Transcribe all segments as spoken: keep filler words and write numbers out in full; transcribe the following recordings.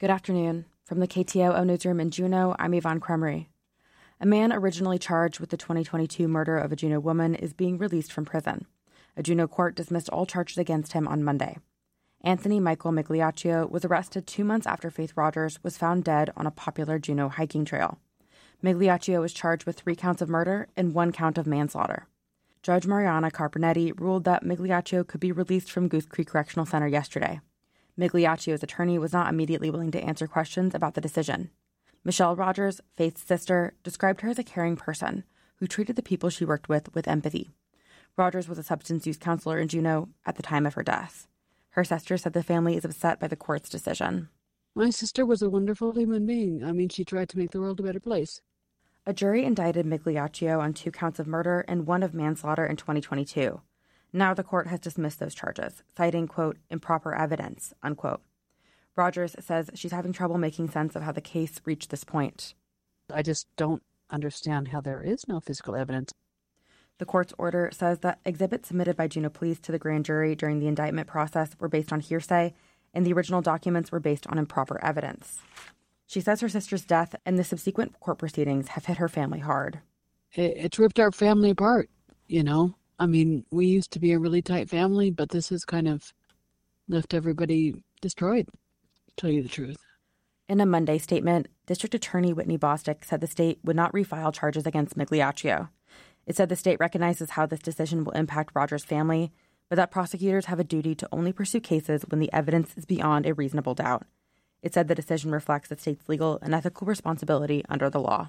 Good afternoon. From the K T O O Newsroom in Juneau, I'm Yvonne Cremery. A man originally charged with the twenty twenty-two murder of a Juneau woman is being released from prison. A Juneau court dismissed all charges against him on Monday. Anthony Michael Migliaccio was arrested two months after Faith Rogers was found dead on a popular Juneau hiking trail. Migliaccio was charged with three counts of murder and one count of manslaughter. Judge Mariana Carpenetti ruled that Migliaccio could be released from Goose Creek Correctional Center yesterday. Migliaccio's attorney was not immediately willing to answer questions about the decision. Michelle Rogers, Faith's sister, described her as a caring person who treated the people she worked with with empathy. Rogers was a substance use counselor in Juneau at the time of her death. Her sister said the family is upset by the court's decision. My sister was a wonderful human being. I mean, she tried to make the world a better place. A jury indicted Migliaccio on two counts of murder and one of manslaughter in twenty twenty-two. Now the court has dismissed those charges, citing, quote, improper evidence, unquote. Rogers says she's having trouble making sense of how the case reached this point. I just don't understand how there is no physical evidence. The court's order says that exhibits submitted by Juneau Police to the grand jury during the indictment process were based on hearsay, and the original documents were based on improper evidence. She says her sister's death and the subsequent court proceedings have hit her family hard. It, it's ripped our family apart, you know? I mean, we used to be a really tight family, but this has kind of left everybody destroyed, to tell you the truth. In a Monday statement, District Attorney Whitney Bostick said the state would not refile charges against Migliaccio. It said the state recognizes how this decision will impact Rogers' family, but that prosecutors have a duty to only pursue cases when the evidence is beyond a reasonable doubt. It said the decision reflects the state's legal and ethical responsibility under the law.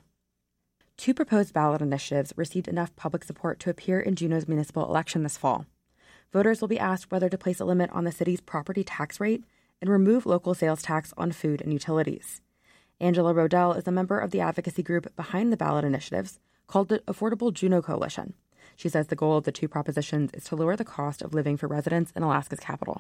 Two proposed ballot initiatives received enough public support to appear in Juneau's municipal election this fall. Voters will be asked whether to place a limit on the city's property tax rate and remove local sales tax on food and utilities. Angela Rodell is a member of the advocacy group behind the ballot initiatives, called the Affordable Juneau Coalition. She says the goal of the two propositions is to lower the cost of living for residents in Alaska's capital.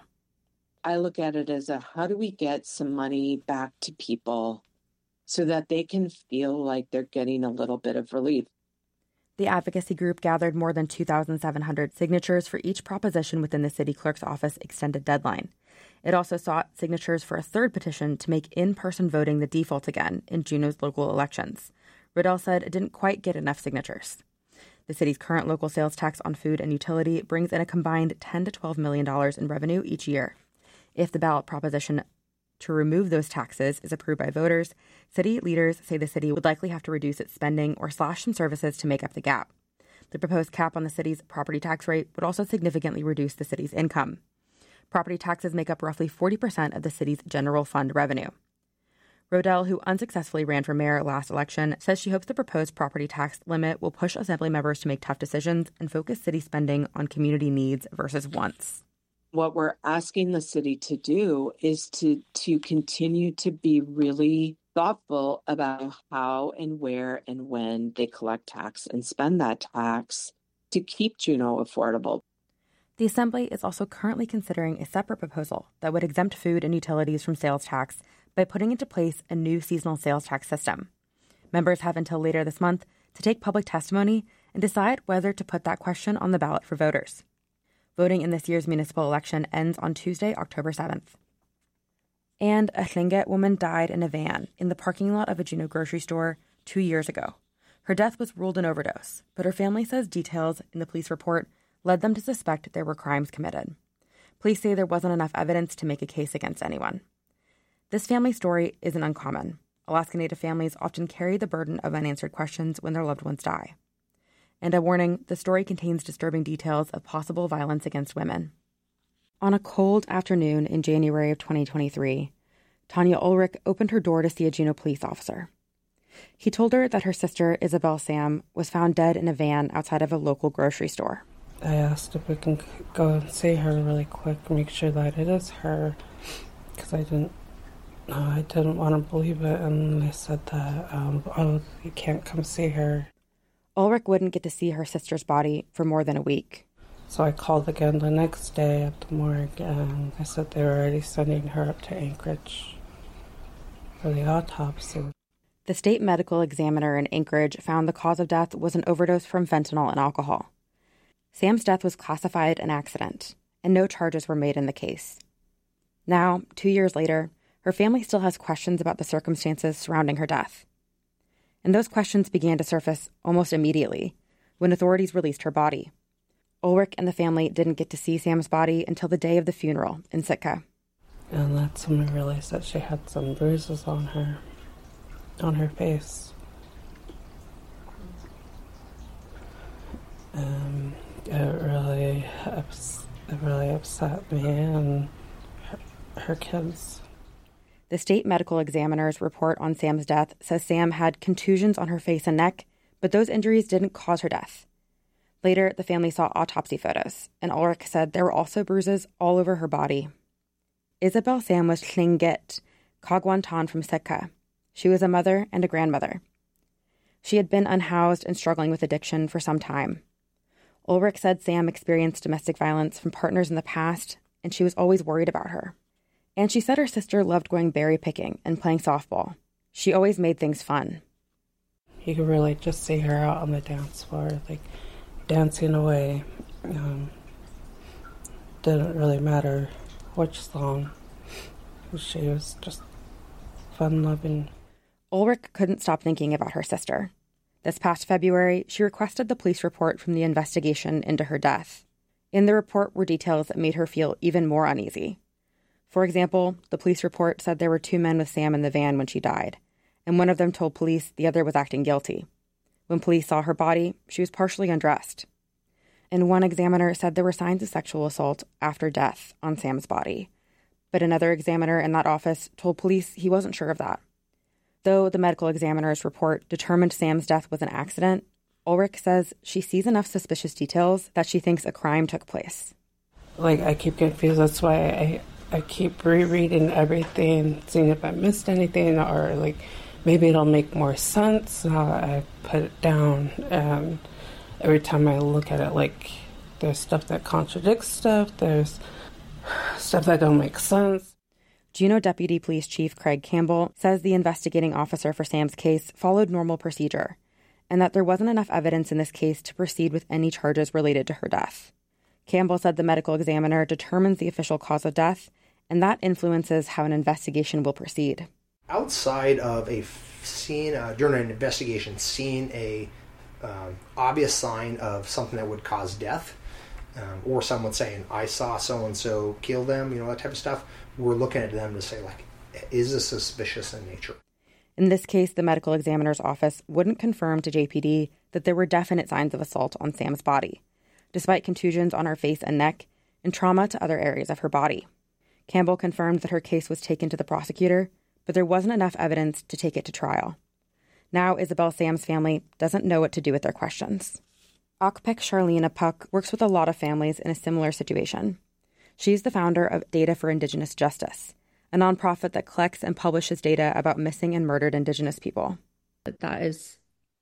I look at it as a how do we get some money back to people so that they can feel like they're getting a little bit of relief. The advocacy group gathered more than two thousand seven hundred signatures for each proposition within the city clerk's office extended deadline. It also sought signatures for a third petition to make in-person voting the default again in Juneau's local elections. Riddell said it didn't quite get enough signatures. The city's current local sales tax on food and utility brings in a combined ten to twelve million dollars in revenue each year. If the ballot proposition to remove those taxes is approved by voters, city leaders say the city would likely have to reduce its spending or slash some services to make up the gap. The proposed cap on the city's property tax rate would also significantly reduce the city's income. Property taxes make up roughly forty percent of the city's general fund revenue. Rodell, who unsuccessfully ran for mayor last election, says she hopes the proposed property tax limit will push assembly members to make tough decisions and focus city spending on community needs versus wants. What we're asking the city to do is to, to continue to be really thoughtful about how and where and when they collect tax and spend that tax to keep Juneau affordable. The Assembly is also currently considering a separate proposal that would exempt food and utilities from sales tax by putting into place a new seasonal sales tax system. Members have until later this month to take public testimony and decide whether to put that question on the ballot for voters. Voting in this year's municipal election ends on Tuesday, October seventh. And a Tlingit woman died in a van in the parking lot of a Juneau grocery store two years ago. Her death was ruled an overdose, but her family says details in the police report led them to suspect there were crimes committed. Police say there wasn't enough evidence to make a case against anyone. This family story isn't uncommon. Alaska Native families often carry the burden of unanswered questions when their loved ones die. And a warning, the story contains disturbing details of possible violence against women. On a cold afternoon in January of twenty twenty-three, Tanya Ulrich opened her door to see a Juneau police officer. He told her that her sister, Isabel Sam, was found dead in a van outside of a local grocery store. I asked if we can go and see her really quick, make sure that it is her, because I didn't, uh, I didn't want to believe it, and they said that, um, oh, you can't come see her. Ulrich wouldn't get to see her sister's body for more than a week. So I called again the next day at the morgue, and I said they were already sending her up to Anchorage for the autopsy. The state medical examiner in Anchorage found the cause of death was an overdose from fentanyl and alcohol. Sam's death was classified an accident, and no charges were made in the case. Now, two years later, her family still has questions about the circumstances surrounding her death. And those questions began to surface almost immediately when authorities released her body. Ulrich and the family didn't get to see Sam's body until the day of the funeral in Sitka. And that's when we realized that she had some bruises on her, on her face. Um, it really, ups- it really upset me and her, her kids. The state medical examiner's report on Sam's death says Sam had contusions on her face and neck, but those injuries didn't cause her death. Later, the family saw autopsy photos, and Ulrich said there were also bruises all over her body. Isabel Sam was Tlingit, Kagwantan from Sitka. She was a mother and a grandmother. She had been unhoused and struggling with addiction for some time. Ulrich said Sam experienced domestic violence from partners in the past, and she was always worried about her. And she said her sister loved going berry picking and playing softball. She always made things fun. You could really just see her out on the dance floor, like dancing away. Um, didn't really matter which song. She was just fun-loving. Ulrich couldn't stop thinking about her sister. This past February, she requested the police report from the investigation into her death. In the report were details that made her feel even more uneasy. For example, the police report said there were two men with Sam in the van when she died, and one of them told police the other was acting guilty. When police saw her body, she was partially undressed. And one examiner said there were signs of sexual assault after death on Sam's body. But another examiner in that office told police he wasn't sure of that. Though the medical examiner's report determined Sam's death was an accident, Ulrich says she sees enough suspicious details that she thinks a crime took place. Like, I keep confused. That's why I... I keep rereading everything, seeing if I missed anything, or like maybe it'll make more sense now that I put it down. And every time I look at it, like there's stuff that contradicts stuff, there's stuff that don't make sense. Juneau Deputy Police Chief Craig Campbell says the investigating officer for Sam's case followed normal procedure, and that there wasn't enough evidence in this case to proceed with any charges related to her death. Campbell said the medical examiner determines the official cause of death, and that influences how an investigation will proceed. Outside of a scene, uh, during an investigation, seeing a um, obvious sign of something that would cause death, um, or someone saying, I saw so-and-so kill them, you know, that type of stuff, we're looking at them to say, like, is this suspicious in nature? In this case, the medical examiner's office wouldn't confirm to J P D that there were definite signs of assault on Sam's body, despite contusions on her face and neck and trauma to other areas of her body. Campbell confirmed that her case was taken to the prosecutor, but there wasn't enough evidence to take it to trial. Now Isabel Sam's family doesn't know what to do with their questions. Akpek Charlene Apuk works with a lot of families in a similar situation. She's the founder of Data for Indigenous Justice, a nonprofit that collects and publishes data about missing and murdered Indigenous people. That is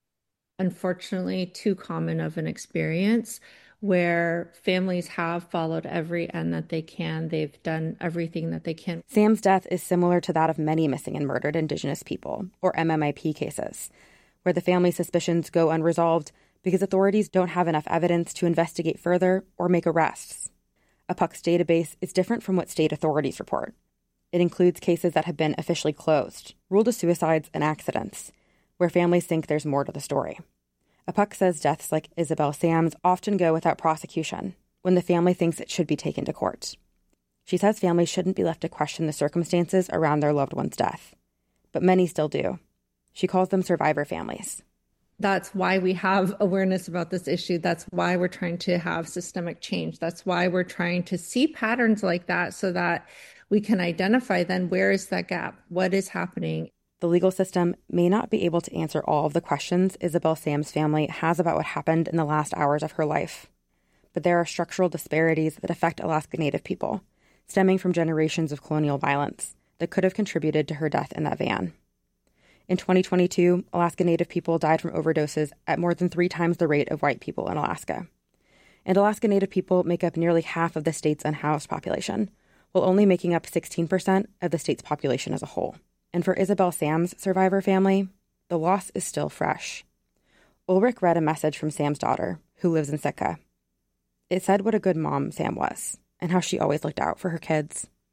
unfortunately too common of an experience, where families have followed every end that they can. They've done everything that they can. Sam's death is similar to that of many missing and murdered Indigenous people, or M M I P cases, where the family suspicions go unresolved because authorities don't have enough evidence to investigate further or make arrests. Apuk's database is different from what state authorities report. It includes cases that have been officially closed, ruled as suicides and accidents, where families think there's more to the story. Apuk says deaths like Isabel Sam's often go without prosecution when the family thinks it should be taken to court. She says families shouldn't be left to question the circumstances around their loved one's death, but many still do. She calls them survivor families. That's why we have awareness about this issue. That's why we're trying to have systemic change. That's why we're trying to see patterns like that so that we can identify then where is that gap? What is happening? The legal system may not be able to answer all of the questions Isabel Sam's family has about what happened in the last hours of her life. But there are structural disparities that affect Alaska Native people, stemming from generations of colonial violence that could have contributed to her death in that van. In twenty twenty-two, Alaska Native people died from overdoses at more than three times the rate of white people in Alaska. And Alaska Native people make up nearly half of the state's unhoused population, while only making up sixteen percent of the state's population as a whole. And for Isabel Sam's survivor family, the loss is still fresh. Ulrich read a message from Sam's daughter, who lives in Sitka. It said what a good mom Sam was, and how she always looked out for her kids.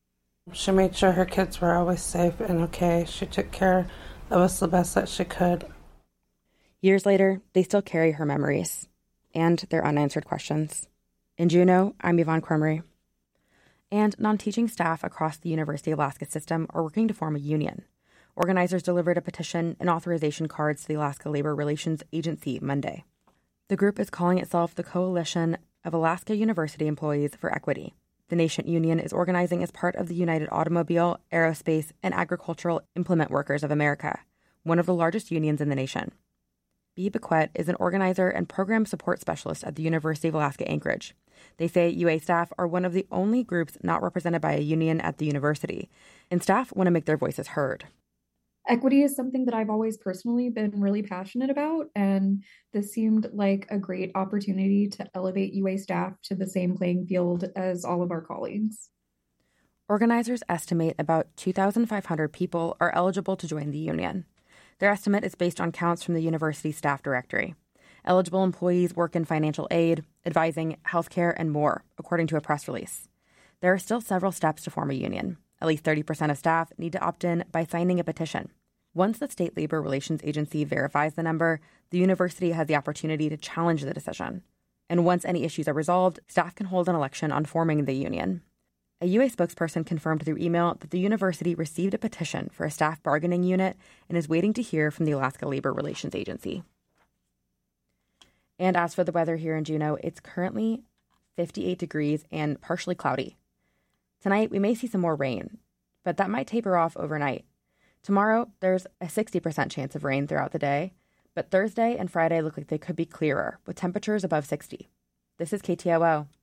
She made sure her kids were always safe and okay. She took care of us the best that she could. Years later, they still carry her memories and their unanswered questions. In Juneau, I'm Yvonne Cormery. And non-teaching staff across the University of Alaska system are working to form a union. Organizers delivered a petition and authorization cards to the Alaska Labor Relations Agency Monday. The group is calling itself the Coalition of Alaska University Employees for Equity. The Nation Union is organizing as part of the United Automobile, Aerospace, and Agricultural Implement Workers of America, one of the largest unions in the nation. Bea Bequette is an organizer and program support specialist at the University of Alaska Anchorage. They say U A staff are one of the only groups not represented by a union at the university, and staff want to make their voices heard. Equity is something that I've always personally been really passionate about, and this seemed like a great opportunity to elevate U A staff to the same playing field as all of our colleagues. Organizers estimate about two thousand five hundred people are eligible to join the union. Their estimate is based on counts from the university staff directory. Eligible employees work in financial aid, advising, healthcare, and more, according to a press release. There are still several steps to form a union. At least thirty percent of staff need to opt in by signing a petition. Once the State Labor Relations Agency verifies the number, the university has the opportunity to challenge the decision. And once any issues are resolved, staff can hold an election on forming the union. A U A spokesperson confirmed through email that the university received a petition for a staff bargaining unit and is waiting to hear from the Alaska Labor Relations Agency. And as for the weather here in Juneau, it's currently fifty-eight degrees and partially cloudy. Tonight, we may see some more rain, but that might taper off overnight. Tomorrow, there's a sixty percent chance of rain throughout the day, but Thursday and Friday look like they could be clearer, with temperatures above sixty. This is K T O O.